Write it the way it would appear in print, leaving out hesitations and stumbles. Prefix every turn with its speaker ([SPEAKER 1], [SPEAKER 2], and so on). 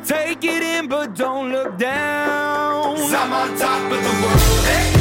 [SPEAKER 1] Take it in, but don't look down.
[SPEAKER 2] 'Cause I'm on top of the world. Hey.